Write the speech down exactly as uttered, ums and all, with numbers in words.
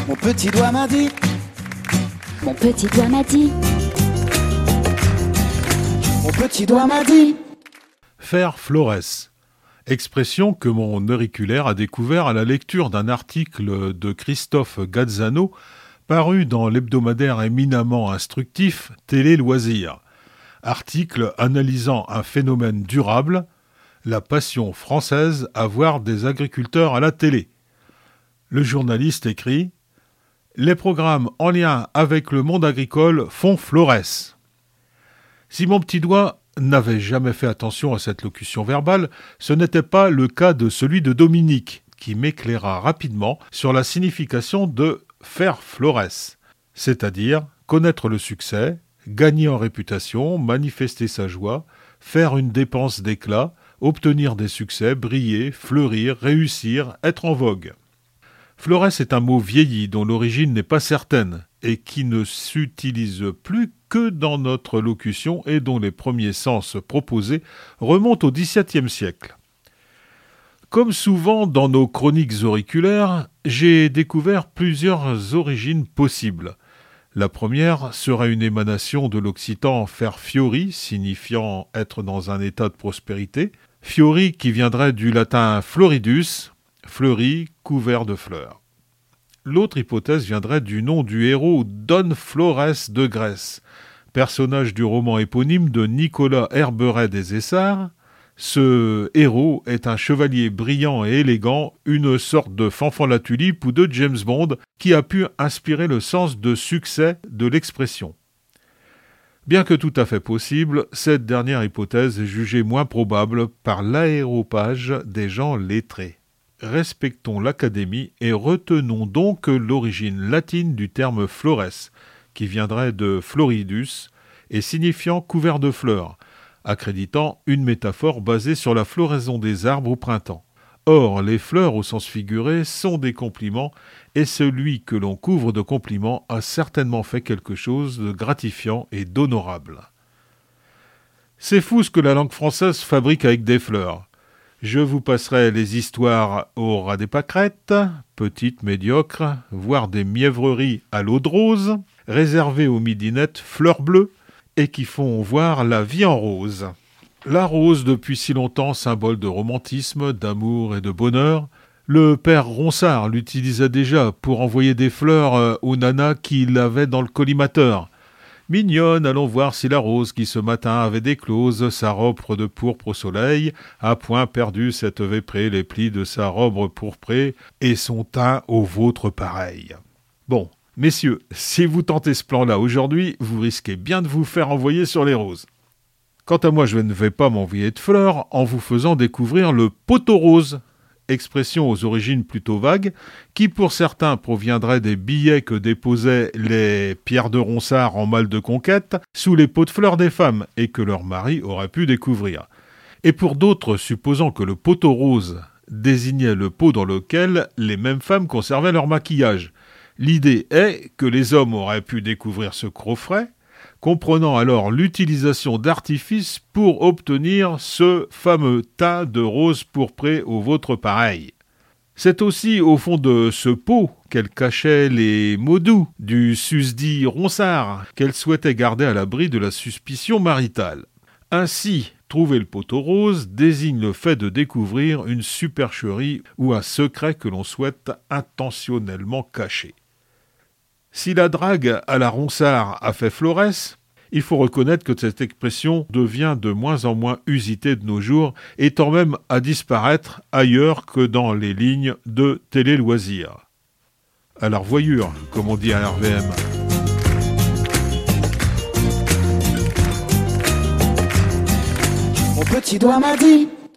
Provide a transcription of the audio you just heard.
Mon petit doigt m'a dit. Mon petit doigt m'a dit. Mon petit doigt m'a dit. Faire florès. Expression que mon auriculaire a découvert à la lecture d'un article de Christophe Gazzano paru dans l'hebdomadaire éminemment instructif Télé Loisirs. Article analysant un phénomène durable, la passion française à voir des agriculteurs à la télé. Le journaliste écrit « Les programmes en lien avec le monde agricole font florès ». Si mon petit doigt n'avait jamais fait attention à cette locution verbale, ce n'était pas le cas de celui de Dominique, qui m'éclaira rapidement sur la signification de « faire florès », c'est-à-dire connaître le succès, gagner en réputation, manifester sa joie, faire une dépense d'éclat, obtenir des succès, briller, fleurir, réussir, être en vogue. Florès est un mot vieilli dont l'origine n'est pas certaine et qui ne s'utilise plus que dans notre locution et dont les premiers sens proposés remontent au dix-septième siècle. Comme souvent dans nos chroniques auriculaires, j'ai découvert plusieurs origines possibles. La première serait une émanation de l'occitan faire fiori, signifiant être dans un état de prospérité, fiori qui viendrait du latin floridus, fleuri, couvert de fleurs. L'autre hypothèse viendrait du nom du héros Don Florès de Grèce, personnage du roman éponyme de Nicolas Herberet des Essarts. Ce héros est un chevalier brillant et élégant, une sorte de Fanfan la Tulipe ou de James Bond qui a pu inspirer le sens de succès de l'expression. Bien que tout à fait possible, cette dernière hypothèse est jugée moins probable par l'aéropage des gens lettrés. Respectons l'académie et retenons donc l'origine latine du terme florès, qui viendrait de floridus et signifiant couvert de fleurs, accréditant une métaphore basée sur la floraison des arbres au printemps. Or, les fleurs au sens figuré sont des compliments et celui que l'on couvre de compliments a certainement fait quelque chose de gratifiant et d'honorable. C'est fou ce que la langue française fabrique avec des fleurs. Je vous passerai les histoires au ras des pâquerettes, petites, médiocres, voire des mièvreries à l'eau de rose, réservées aux midinettes fleurs bleues, et qui font voir la vie en rose. La rose, depuis si longtemps, symbole de romantisme, d'amour et de bonheur. Le père Ronsard l'utilisait déjà pour envoyer des fleurs aux nanas qu'il avait dans le collimateur. Mignonne, allons voir si la rose qui ce matin avait déclose sa robe de pourpre au soleil, a point perdu cette véprée les plis de sa robe pourprée et son teint au vôtre pareil. Bon, messieurs, si vous tentez ce plan-là aujourd'hui, vous risquez bien de vous faire envoyer sur les roses. Quant à moi, je ne vais pas m'envoyer de fleurs en vous faisant découvrir le poteau rose, expression aux origines plutôt vagues, qui pour certains proviendrait des billets que déposaient les Pierre de Ronsard en mal de conquête sous les pots de fleurs des femmes et que leur mari aurait pu découvrir. Et pour d'autres, supposant que le poteau rose désignait le pot dans lequel les mêmes femmes conservaient leur maquillage. L'idée est que les hommes auraient pu découvrir ce coffret, comprenant alors l'utilisation d'artifices pour obtenir ce fameux teint de rose pourpré au vôtre pareil. C'est aussi au fond de ce pot qu'elle cachait les mots doux du susdit Ronsard qu'elle souhaitait garder à l'abri de la suspicion maritale. Ainsi, trouver le poteau rose désigne le fait de découvrir une supercherie ou un secret que l'on souhaite intentionnellement cacher. Si la drague à la Ronsard a fait florès, il faut reconnaître que cette expression devient de moins en moins usitée de nos jours, étant même à disparaître ailleurs que dans les lignes de Télé Loisirs. À la revoyure, comme on dit à R V M. Mon petit doigt m'a dit.